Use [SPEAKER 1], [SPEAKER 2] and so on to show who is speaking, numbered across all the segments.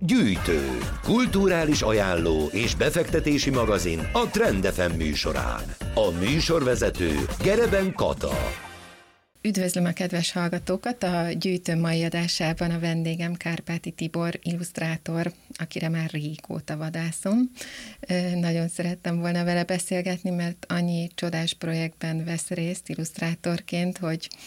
[SPEAKER 1] Gyűjtő, kulturális ajánló és befektetési magazin a Trend FM műsorán. A műsorvezető Gereben Kata.
[SPEAKER 2] Üdvözlöm a kedves hallgatókat! A Gyűjtő mai adásában a vendégem Kárpáti Tibor, illusztrátor, akire már régóta vadászom. Nagyon szerettem volna vele beszélgetni, mert annyi csodás projektben vesz részt illusztrátorként,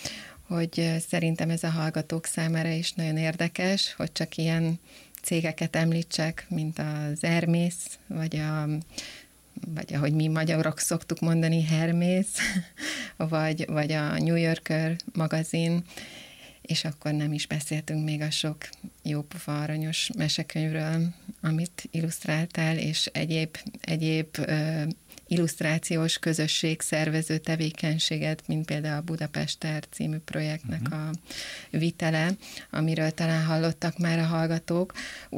[SPEAKER 2] hogy szerintem ez a hallgatók számára is nagyon érdekes, hogy csak ilyen cégeket említsek, mint az Hermész, vagy ahogy mi magyarok szoktuk mondani, Hermész, vagy a New Yorker magazin, és akkor nem is beszéltünk még a sok jópofa aranyos mesekönyvről, amit illusztráltál, és egyéb illusztrációs közösség szervező tevékenységet, mint például a Budapester című projektnek a vitele, amiről talán hallottak már a hallgatók.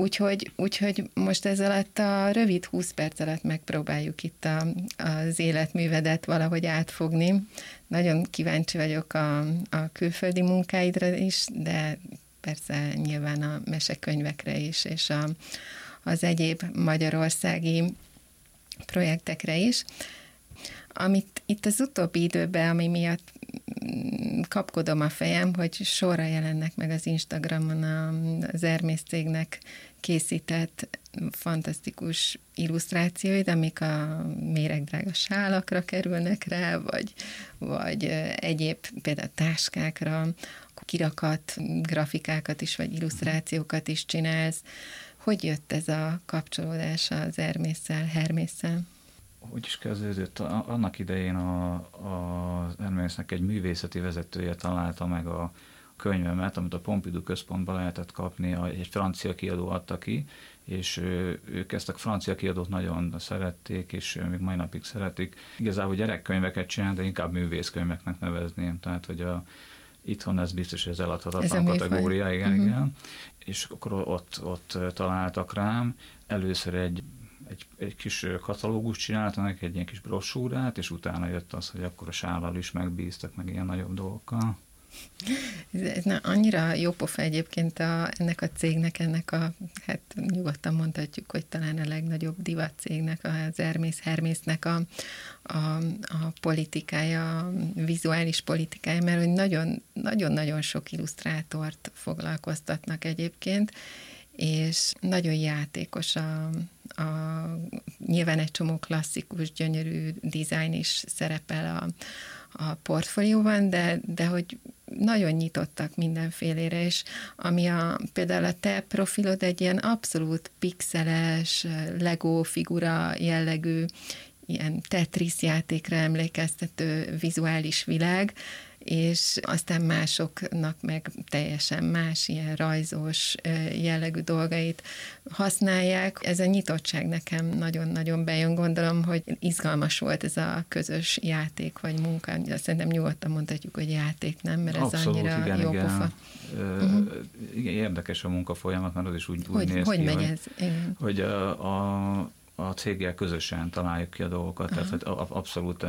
[SPEAKER 2] Úgyhogy most ez alatt a rövid 20 perc alatt megpróbáljuk itt az életművedet valahogy átfogni. Nagyon kíváncsi vagyok a külföldi munkáidra is, de persze nyilván a mesekönyvekre is, és az egyéb magyarországi projektekre is. Amit itt az utóbbi időben, ami miatt kapkodom a fejem, hogy sorra jelennek meg az Instagramon az Hermész cégnek készített fantasztikus illusztrációid, amik a méregdrága sálakra kerülnek rá, vagy egyéb például táskákra, kirakat, grafikákat is, vagy illusztrációkat is csinálsz. Hogy jött ez a kapcsolódás az Hermésszel?
[SPEAKER 3] Hogy is kezdődött? Annak idején az Hermésznek egy művészeti vezetője találta meg a könyvemet, amit a Pompidou központban lehetett kapni, egy francia kiadó adta ki, és ők ezt a francia kiadót nagyon szerették, és még mai napig szeretik. Igazából gyerekkönyveket csinál, de inkább művészkönyveknek nevezném, tehát hogy itthon ez biztos, hogy ez eladhatatlan kategória, igen. És akkor ott találtak rám. Először egy kis katalógus csináltanak, egy ilyen kis brossúrát, és utána jött az, hogy akkor a sállal is megbíztak, meg ilyen nagyobb dolgokkal.
[SPEAKER 2] Ez annyira jó pofa egyébként ennek a cégnek, hát nyugodtan mondhatjuk, hogy talán a legnagyobb divat cégnek, az Hermésznek a politikája, a vizuális politikája, mert hogy nagyon-nagyon sok illusztrátort foglalkoztatnak egyébként, és nagyon játékos nyilván egy csomó klasszikus, gyönyörű dizájn is szerepel a portfólióban, de hogy nagyon nyitottak mindenfélére, és ami például a te profilod egy ilyen abszolút pixeles, Lego figura jellegű, ilyen Tetris játékra emlékeztető vizuális világ, és aztán másoknak meg teljesen más, ilyen rajzos jellegű dolgait használják. Ez a nyitottság nekem nagyon-nagyon bejön, gondolom, hogy izgalmas volt ez a közös játék vagy munka. Szerintem nyugodtan mondhatjuk, hogy játék, nem? Mert ez abszolút, annyira jó pofa.
[SPEAKER 3] Igen, érdekes a munkafolyamat, mert az is úgy néz
[SPEAKER 2] hogy
[SPEAKER 3] ki,
[SPEAKER 2] megy ez? Igen.
[SPEAKER 3] Hogy a céggel közösen találjuk ki a dolgokat, tehát hogy abszolút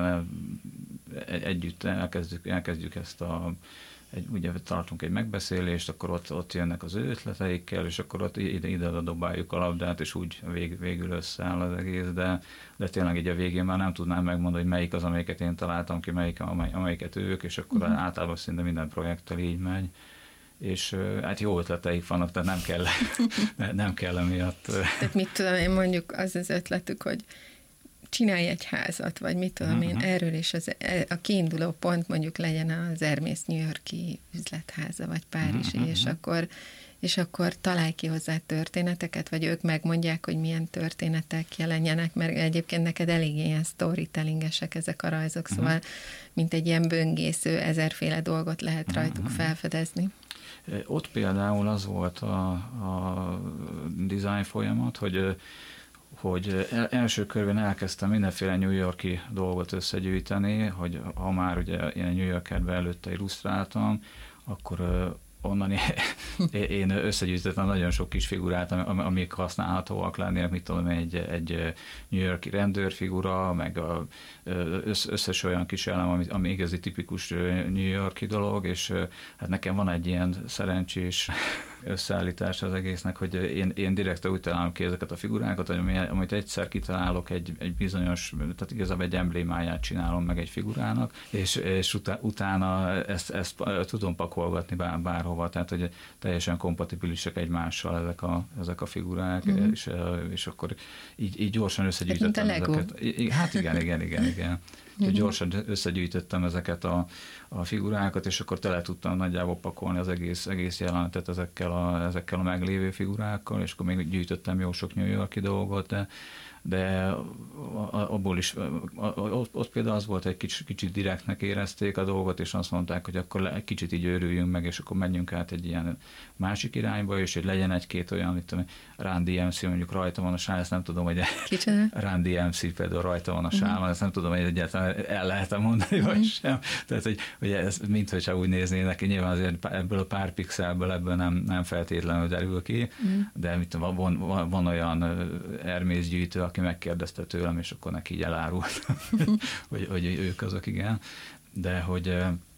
[SPEAKER 3] együtt elkezdjük ezt ugye tartunk egy megbeszélést, akkor ott jönnek az ő ötleteikkel, és akkor ott ide dobáljuk a labdát, és úgy végül összeáll az egész, de tényleg így a végén már nem tudnám megmondani, hogy melyik az, amelyiket én találtam ki, amelyiket ők, és akkor általában szinte minden projekttel így megy. És hát jó ötleteik vannak, tehát nem kell emiatt.
[SPEAKER 2] Tehát mit tudom én, mondjuk az ötletük, hogy csinálj egy házat, vagy mit tudom én, erről is a kiinduló pont mondjuk legyen az Hermész New York-i üzletháza, vagy párizsi, és akkor találj ki hozzá történeteket, vagy ők megmondják, hogy milyen történetek jelenjenek, mert egyébként neked elég ilyen storytellingesek ezek a rajzok, szóval mint egy ilyen böngésző, ezerféle dolgot lehet rajtuk felfedezni.
[SPEAKER 3] Ott például az volt a design folyamat, hogy első körben elkezdtem mindenféle New York-i dolgot összegyűjteni, hogy ha már ugye én New Yorkerben előtte illusztráltam, akkor onnan én összegyűjtöttem nagyon sok kis figurát, amik használhatóak lennének, mit tudom, egy New York-i rendőrfigura, meg összes olyan kis elem, ami igazi tipikus New York-i dolog, és hát nekem van egy ilyen szerencsés összeállítása az egésznek, hogy én direkt úgy találom ki ezeket a figurákat, hogy amit egyszer kitalálok egy bizonyos, tehát igazából egy emblémáját csinálom meg egy figurának, és utána ezt tudom pakolgatni bárhova, tehát hogy teljesen kompatibilisek egymással ezek a figurák, és akkor így gyorsan összegyűjtöttem ezeket. Hát igen. Úgyhogy gyorsan összegyűjtöttem ezeket a figurákat, és akkor tele tudtam nagyjából pakolni az egész jelenetet ezekkel a meglévő figurákkal, és akkor még gyűjtöttem jó sok New York-i dolgot, de abból is, ott például az volt, egy kicsit direktnek érezték a dolgot, és azt mondták, hogy akkor egy kicsit így őrüljünk meg, és akkor menjünk át egy ilyen másik irányba, és hogy legyen egy-két olyan, mint Run DMC, mondjuk rajta van a sál, ezt nem tudom, hogy Run DMC például rajta van a sálon, ezt nem tudom, hogy egyáltalán el lehet mondani, vagy sem. Tehát, hogy ez minthogyha úgy néznének, nyilván azért ebből a pár pixelből ebből nem feltétlenül derül ki, de van olyan Hermész gyűjtő, aki megkérdezte tőlem, és akkor neki így elárultam, hogy ők azok, igen. De hogy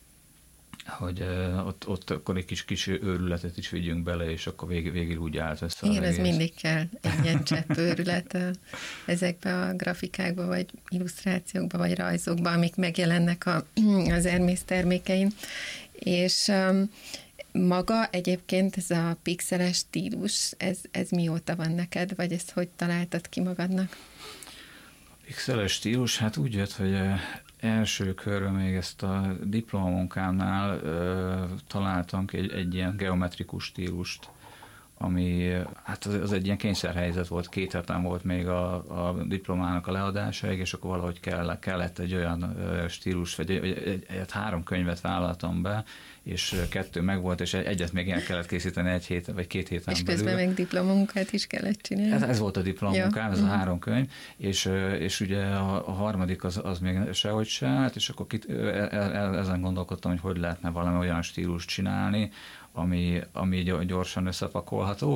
[SPEAKER 3] ott akkor egy kis őrületet is vigyünk bele, és akkor végül úgy állt össze.
[SPEAKER 2] Igen, ez mindig kell, egy ilyen csepp őrület ezekbe a grafikákba, vagy illusztrációkba, vagy rajzokba, amik megjelennek az Hermész termékein. És maga egyébként ez a pixeles stílus, ez mióta van neked, vagy ezt hogy találtad ki magadnak?
[SPEAKER 3] A pixeles stílus, hát úgy jött, hogy első körben még ezt a diplomamunkámnál találtam egy ilyen geometrikus stílust, ami hát az egy ilyen kényszerhelyzet volt, 2 héten volt még a diplomának a leadásáig, és akkor valahogy kellett egy olyan stílus, vagy 3 könyvet vállaltam be, és 2 megvolt, és egyet még el kellett készíteni 1 hét, vagy 2 héten
[SPEAKER 2] és
[SPEAKER 3] belül. És
[SPEAKER 2] közben meg diplomamunkát is kellett csinálni.
[SPEAKER 3] Ez volt a diplomamunkám, ez a 3 könyv, és ugye a harmadik az még sehogy se állt, és akkor ezen gondolkodtam, hogy lehetne valami olyan stílust csinálni, ami gyorsan összepakolható,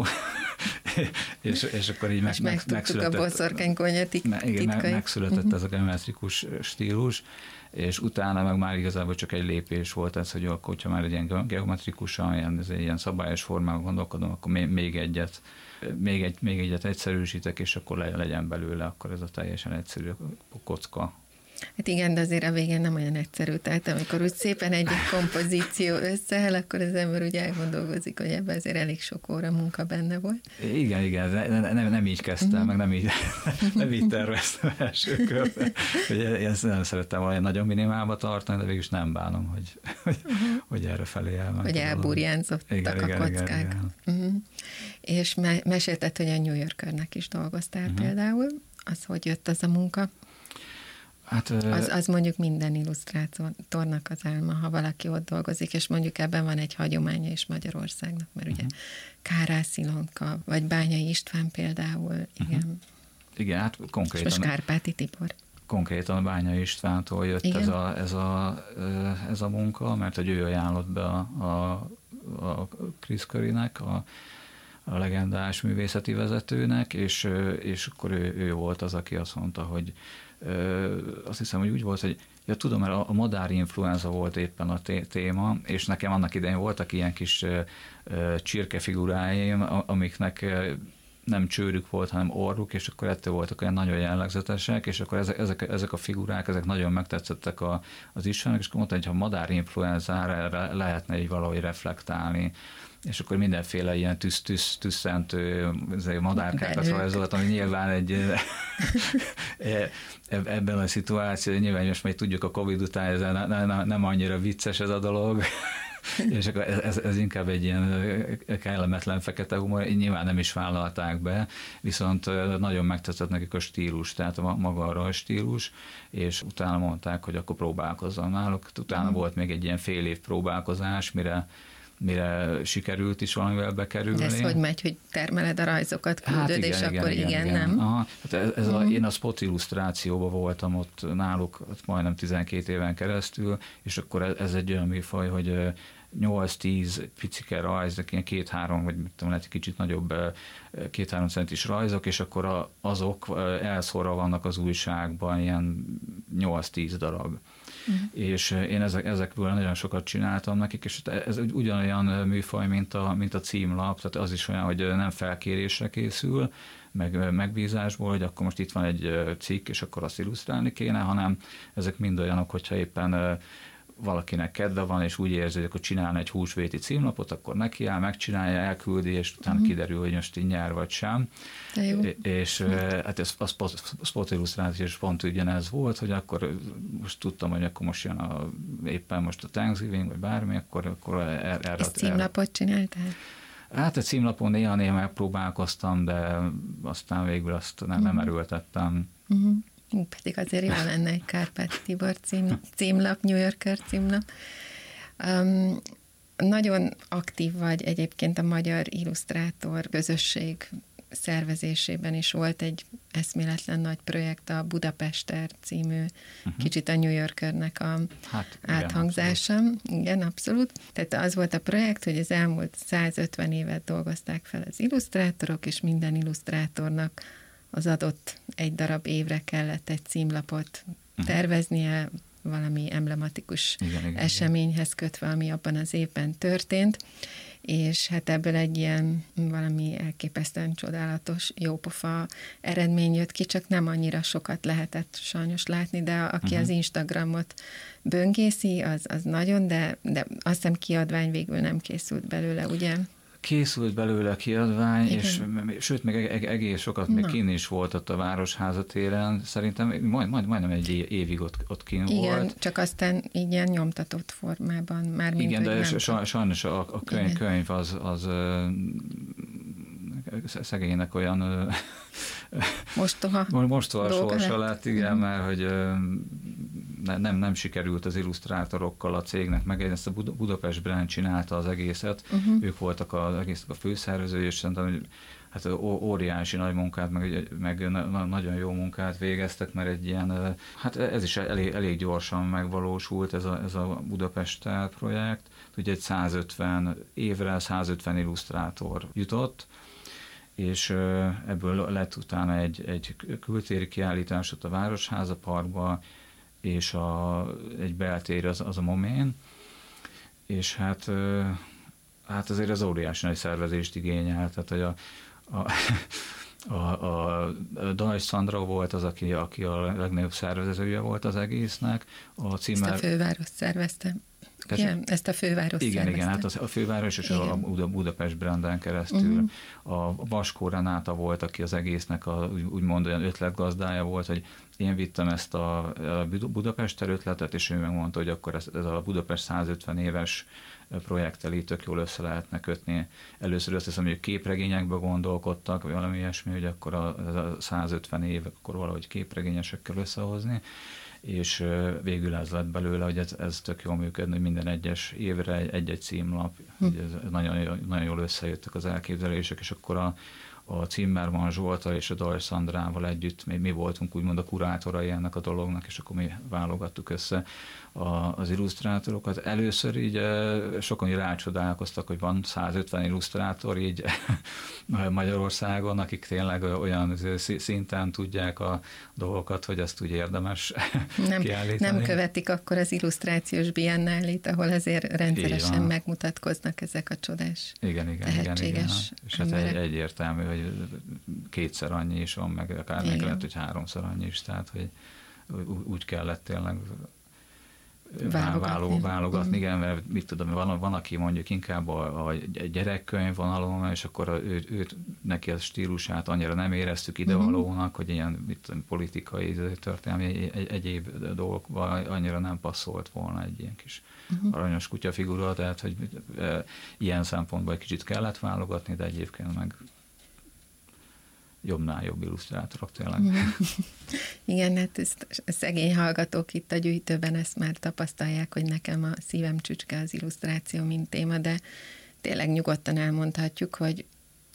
[SPEAKER 3] és akkor így
[SPEAKER 2] megszületett a boszorkánykonyha titkai.
[SPEAKER 3] Megszületett ez a geometrikus stílus, és utána meg már igazából csak egy lépés volt ez, hogy akkor, hogyha már egy ilyen geometrikusan, ilyen szabályos formában gondolkodom, akkor még egyet egyszerűsítek, és akkor legyen belőle, akkor ez a teljesen egyszerű kocka.
[SPEAKER 2] Hát igen, de azért a végén nem olyan egyszerű, tehát amikor úgy szépen egy kompozíció összeáll, akkor az ember úgy elgondolkozik, hogy ebben azért elég sok óra munka benne volt.
[SPEAKER 3] Igen, nem így kezdtem, meg nem így terveztem első körben. Ezt nem szerettem volna nagyon minimálba tartani, de végülis nem bánom, hogy erre felé elment.
[SPEAKER 2] Hogy elburjánzottak a kockák. Igen. És mesélted, hogy a New Yorkernek is dolgoztál például. Az hogy jött az a munka?
[SPEAKER 3] Hát,
[SPEAKER 2] az mondjuk minden illusztrátornak az álma, ha valaki ott dolgozik, és mondjuk ebben van egy hagyománya is Magyarországnak, mert ugye Kárász Ilonka, vagy Bányai István például, igen.
[SPEAKER 3] Igen, hát konkrétan.
[SPEAKER 2] És most Kárpáti Tibor.
[SPEAKER 3] Konkrétan Bányai Istvántól jött ez a munka, mert hogy ő ajánlott be a Chris Currynek, a legendás művészeti vezetőnek, és akkor ő volt az, aki azt mondta, hogy azt hiszem, hogy úgy volt, hogy tudom, mert a madárinfluenza volt éppen a téma, és nekem annak idején voltak ilyen kis csirkefiguráim, amiknek nem csőrük volt, hanem orruk, és akkor ettől voltak olyan nagyon jellegzetesek, és akkor ezek a figurák, ezek nagyon megtetszettek az Istvánnak, és akkor mondta, hogy ha madárinfluenzára lehetne így valahogy reflektálni, és akkor mindenféle ilyen tüsszentő madárkákat rajzolt, ami nyilván ebben a szituációban, nyilván most majd tudjuk a Covid után, ez nem annyira vicces ez a dolog, és akkor ez inkább egy ilyen kellemetlen fekete humor, nyilván nem is vállalták be, viszont nagyon megtetszett nekik a stílus, tehát maga a rajzstílus, és utána mondták, hogy akkor próbálkozzon náluk. Utána volt még egy ilyen fél év próbálkozás, mire sikerült is valamivel bekerülni.
[SPEAKER 2] De ez hogy megy, hogy termeled a rajzokat, küldöd, és akkor igen, nem?
[SPEAKER 3] Aha, hát én a spot illusztrációban voltam ott náluk majdnem 12 éven keresztül, és akkor ez egy olyan műfaj, hogy 8-10 picike rajz, de ilyen 2-3, vagy lehet egy kicsit nagyobb 2-3 centis rajzok, és akkor azok elszórva vannak az újságban, ilyen 8-10 darab. És én ezekből nagyon sokat csináltam nekik, és ez ugyanolyan műfaj, mint a címlap, tehát az is olyan, hogy nem felkérésre készül, meg megbízásból, hogy akkor most itt van egy cikk, és akkor azt illusztrálni kéne, hanem ezek mind olyanok, hogyha éppen valakinek kedve van, és úgy érzi, hogy akkor csinálna egy húsvéti címlapot, akkor nekiáll, megcsinálja, elküldi, és utána kiderül, hogy most így nyer vagy sem. És hát ez a spot illusztráció is pont ugyanez volt, hogy akkor most tudtam, hogy akkor most jön éppen most a Thanksgiving, vagy bármi, akkor erre.
[SPEAKER 2] És címlapot csináltál?
[SPEAKER 3] Hát a címlapon néha megpróbálkoztam, de aztán végül azt nem erőltettem.
[SPEAKER 2] Pedig azért jó lenne egy Kárpáti Tibor címlap, New Yorker címlap. Nagyon aktív vagy egyébként a magyar illusztrátor közösség szervezésében is. Volt egy eszméletlen nagy projekt, a Budapester című, kicsit a New Yorkernek a áthangzása. Abszolút. Igen, abszolút. Tehát az volt a projekt, hogy az elmúlt 150 évet dolgozták fel az illusztrátorok, és minden illusztrátornak az adott egy darab évre kellett egy címlapot terveznie, valami emblematikus eseményhez kötve, ami abban az évben történt, és hát ebből egy ilyen valami elképesztően csodálatos, jópofa eredmény jött ki, csak nem annyira sokat lehetett sajnos látni, de aki az Instagramot böngészi, az nagyon, de azt hiszem kiadvány végül nem készült belőle, ugye?
[SPEAKER 3] Készült belőle kiadvány, és sőt, még egész sokat még kinn is volt ott a Városháza téren. Szerintem majdnem egy évig ott kinn volt.
[SPEAKER 2] Igen, csak aztán így ilyen nyomtatott formában már mint
[SPEAKER 3] igen, de sajnos a könyv az szegénynek olyan mostoha sorsa lett, igen, mert hogy nem sikerült az illusztrátorokkal a cégnek meg, ezt a Budapest Brand csinálta az egészet, ők voltak az egésznek a főszervezői, és szerintem, hogy hát óriási nagy munkát, meg nagyon jó munkát végeztek, mert egy ilyen, hát ez is elég gyorsan megvalósult ez a Budapest projekt, ugye egy 150 évre 150 illusztrátor jutott, és ebből lett utána egy kültéri kiállítás ott a Városháza Parkba, és egy beltér az a Momén, és hát azért az óriási nagy szervezést igényel, tehát hogy a Dajs Szandra volt az, aki a legnagyobb szervezője volt az egésznek.
[SPEAKER 2] Ezt a főváros szervezte. Igen, ezt a főváros szervezte.
[SPEAKER 3] Igen, hát a főváros és a Budapest Branden keresztül. A Vaskó Renáta volt, aki az egésznek úgymond olyan ötletgazdája volt, hogy én vittem ezt a Budapest ötletet, és ő megmondta, hogy akkor ez a Budapest 150 éves projekttel így tök jól össze lehetne kötni. Először azt hiszem, hogy képregényekbe gondolkodtak, vagy valami ilyesmi, hogy akkor a 150 év, akkor valahogy képregényesekkel összehozni, és végül ez lett belőle, hogy ez tök jól működne, hogy minden egyes évre egy címlap, ez nagyon jól összejöttek az elképzelések, és akkor a Zimmermann Zsolttal és a Dajs Szandrával együtt mi voltunk úgymond a kurátorai ennek a dolognak, és akkor mi válogattuk össze az illusztrátorokat. Először így sokan rácsodálkoztak, hogy van 150 illusztrátor így Magyarországon, akik tényleg olyan szinten tudják a dolgokat, hogy ezt úgy érdemes kiállítani.
[SPEAKER 2] Nem követik akkor az illusztrációs biennálét, ahol azért rendszeresen megmutatkoznak ezek a csodás, tehetséges
[SPEAKER 3] és hát egyértelmű, hogy kétszer annyi is van, meg akár még lehet, hogy 3-szor annyi is, tehát hogy úgy kellett tényleg válogatni, igen, mert mit tudom, van aki mondjuk inkább a gyerekkönyv vonalon, és akkor neki a stílusát annyira nem éreztük idevalónak, hogy ilyen mit tudom, politikai, történelmi egyéb dolgokban annyira nem passzolt volna egy ilyen kis aranyos kutyafigura, tehát hogy ilyen szempontból egy kicsit kellett válogatni, de egyébként meg jobbnál jobb illusztrátorok tényleg.
[SPEAKER 2] Igen, hát szegény hallgatók itt a gyűjtőben ezt már tapasztalják, hogy nekem a szívem csücske az illusztráció, mint téma, de tényleg nyugodtan elmondhatjuk, hogy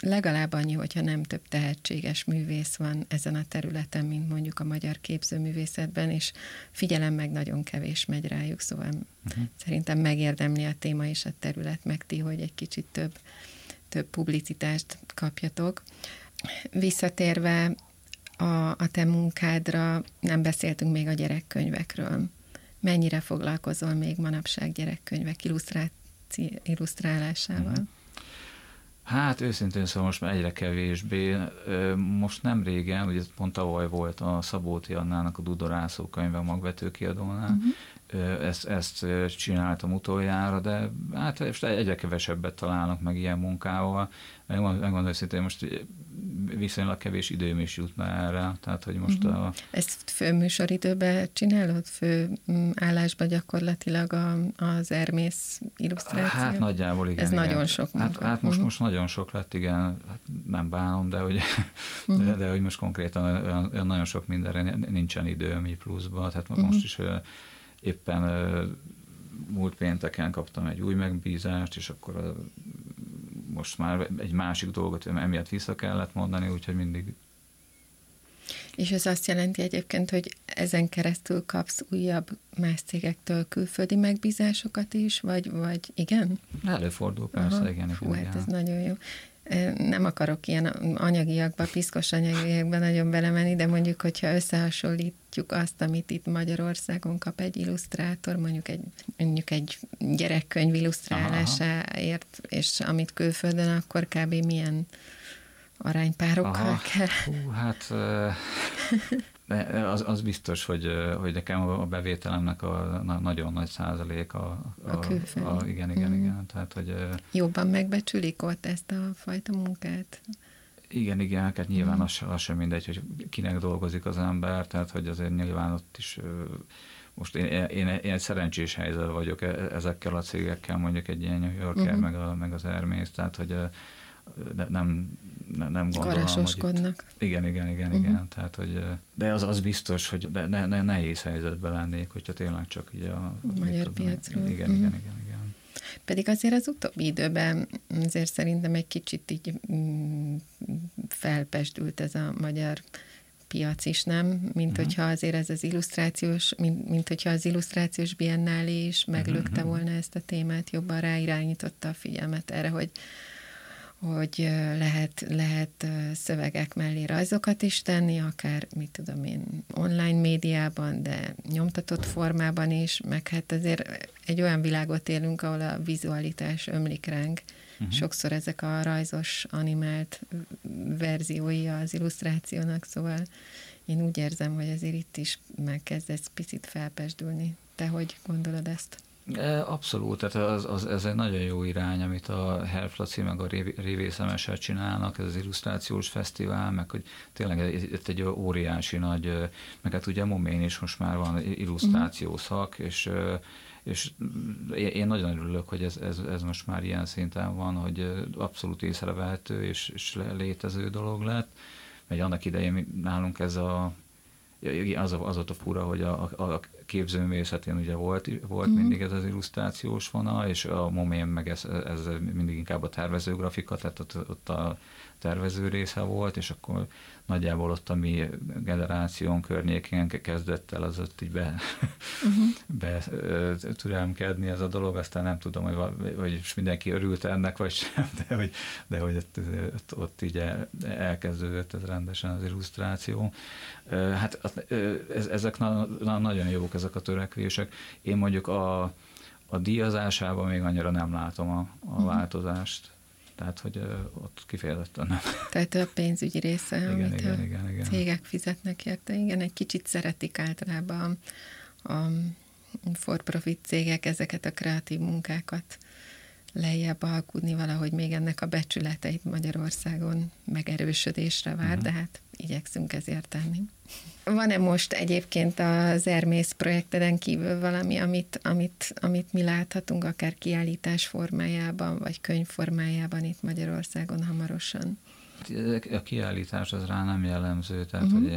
[SPEAKER 2] legalább annyi, hogyha nem több tehetséges művész van ezen a területen, mint mondjuk a magyar képzőművészetben, és figyelem meg nagyon kevés megy rájuk, szóval szerintem megérdemli a téma és a terület, meg ti, hogy egy kicsit több publicitást kapjatok. Visszatérve a te munkádra, nem beszéltünk még a gyerekkönyvekről. Mennyire foglalkozol még manapság gyerekkönyvek illusztrálásával?
[SPEAKER 3] Hát őszintén szóval most már egyre kevésbé. Most nem régen, ugye pont tavaly volt a Szabóti Annának a Dudorászó könyve a Magvetőkiadónál. Ezt csináltam utoljára, de hát egyre kevesebbet találnak meg ilyen munkával. Megmondom őszintén, most viszonylag kevés időm is jutna erre. Tehát, hogy most
[SPEAKER 2] Ezt főműsoridőben csinálod? Fő állásban gyakorlatilag az Hermész illusztráció?
[SPEAKER 3] Hát nagyjából igen.
[SPEAKER 2] Ez
[SPEAKER 3] igen.
[SPEAKER 2] nagyon sok munka.
[SPEAKER 3] Hát most nagyon sok lett, igen. Hát nem bánom, de hogy most konkrétan olyan nagyon sok mindenre nincsen időm így pluszban. Tehát most is éppen múlt pénteken kaptam egy új megbízást, és akkor most már egy másik dolgot emiatt vissza kellett mondani, úgyhogy mindig.
[SPEAKER 2] És ez azt jelenti egyébként, hogy ezen keresztül kapsz újabb más cégektől külföldi megbízásokat is, vagy igen?
[SPEAKER 3] Előfordul, persze, igen.
[SPEAKER 2] Fú, hát ez nagyon jó. Nem akarok ilyen anyagiakba, piszkos anyagiakba nagyon belemenni, de mondjuk, hogyha összehasonlítjuk azt, amit itt Magyarországon kap egy illusztrátor, mondjuk egy gyerekkönyv illusztrálásáért, és amit külföldön, akkor kb. Milyen aránypárokkal kell?
[SPEAKER 3] Hát az biztos, hogy nekem a bevételemnek a nagyon nagy százalék a
[SPEAKER 2] külföld.
[SPEAKER 3] Igen. Tehát, hogy
[SPEAKER 2] jobban megbecsülik ott ezt a fajta munkát?
[SPEAKER 3] Igen, hát nyilván az sem mindegy, hogy kinek dolgozik az ember, tehát hogy azért nyilván ott is most én egy szerencsés helyzetben vagyok ezekkel a cégekkel, mondjuk egy ilyen New Yorker, meg az Hermész, tehát hogy nem gondolom,
[SPEAKER 2] karásoskodnak.
[SPEAKER 3] Igen. Tehát, hogy, de az biztos, hogy nehéz helyzetben lennék, hogyha tényleg csak így a
[SPEAKER 2] magyar piacról.
[SPEAKER 3] Igen.
[SPEAKER 2] Pedig azért az utóbbi időben azért szerintem egy kicsit így felpesdült ez a magyar piac is, nem? Mint hogyha azért ez az illusztrációs, mint hogyha az illusztrációs biennálé is meglökte volna ezt a témát, jobban ráirányította a figyelmet erre, hogy lehet szövegek mellé rajzokat is tenni, akár, mit tudom én, online médiában, de nyomtatott formában is, meg hát azért egy olyan világot élünk, ahol a vizualitás ömlik ránk. Sokszor ezek a rajzos, animált verziói az illusztrációnak, szóval én úgy érzem, hogy azért itt is megkezd ez picit felpesdülni. Te hogy gondolod ezt?
[SPEAKER 3] Abszolút, tehát ez egy nagyon jó irány, amit a Herflaci meg a Révészemeset csinálnak, ez az illusztrációs fesztivál, meg hogy tényleg itt egy óriási nagy, meg hát ugye a Momén is most már van illusztrációszak, és én nagyon örülök, hogy ez most már ilyen szinten van, hogy abszolút észrevehető és létező dolog lett, mert annak idején nálunk ez az volt a fura, hogy a képzőművészetén ugye volt mindig ez az illusztrációs vonal, és a Momén meg ez mindig inkább a tervezőgrafika, tehát ott a tervező része volt, és akkor nagyjából ott a mi generáción környékén kezdett el az ott így türelmkedni ez a dolog, aztán nem tudom, hogy mindenki örült ennek, vagy sem, de hogy ott így elkezdődött ez rendesen az illusztráció. Hát ezek nagyon jók, ezek a törekvések. Én mondjuk a díjazásában még annyira nem látom a változást. Tehát, hogy ott kifejezetten nem.
[SPEAKER 2] Tehát a pénzügyi része, amit
[SPEAKER 3] igen.
[SPEAKER 2] cégek fizetnek érte. Igen, egy kicsit szeretik általában a for-profit cégek ezeket a kreatív munkákat lejjebb alkudni, valahogy még ennek a becsületeit Magyarországon megerősödésre vár, de hát igyekszünk ezért tenni. Van-e most egyébként az Hermész projekteden kívül valami, amit mi láthatunk, akár kiállítás formájában, vagy könyv formájában itt Magyarországon hamarosan?
[SPEAKER 3] A kiállítás az rá nem jellemző, tehát hogy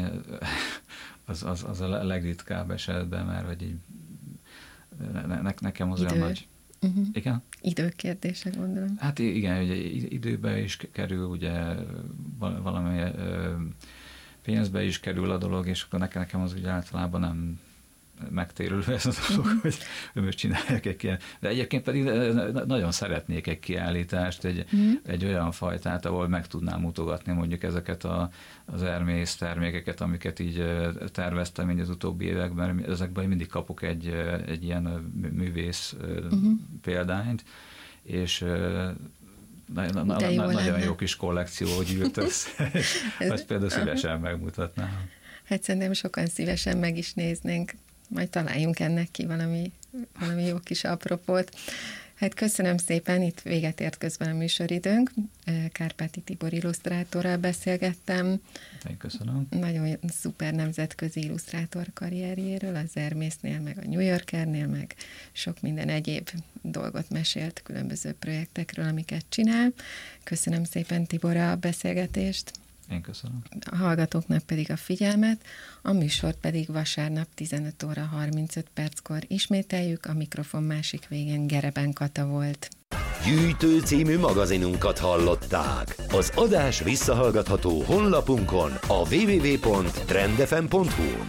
[SPEAKER 3] az a legritkább esetben, mert hogy így nekem az olyan nagy... Igen?
[SPEAKER 2] Időkérdése, gondolom.
[SPEAKER 3] Hát igen, ugye időbe is kerül, ugye valami pénzbe is kerül a dolog, és akkor nekem az ugye általában nem megtérülve ez a dolog, hogy most csinálják egy ilyen. De egyébként pedig nagyon szeretnék egy kiállítást, egy olyan fajtát, ahol meg tudnám mutogatni mondjuk ezeket az Hermész termékeket, amiket így terveztem így az utóbbi években, ezekben mindig kapok egy ilyen művész példányt, és nagyon jó kis kollekció gyűlt össze, azt például szívesen megmutatnám.
[SPEAKER 2] Hát szerintem sokan szívesen meg is néznénk, majd találjunk ennek ki valami jó kis apropót. Hát köszönöm szépen, itt véget ért közben a műsoridőnk. Kárpáti Tibor illusztrátorral beszélgettem.
[SPEAKER 3] Én köszönöm.
[SPEAKER 2] Nagyon szuper nemzetközi illusztrátor karrierjéről, az Hermésznél, meg a New Yorkernél, meg sok minden egyéb dolgot mesélt, különböző projektekről, amiket csinál. Köszönöm szépen, Tibor, a beszélgetést.
[SPEAKER 3] Én köszönöm.
[SPEAKER 2] A hallgatóknak pedig a figyelmet, a műsort pedig vasárnap 15 óra 35 perckor ismételjük, a mikrofon másik végén Gereben Kata volt.
[SPEAKER 1] Gyűjtő című magazinunkat hallották. Az adás visszahallgatható honlapunkon, a www.trendfm.hu.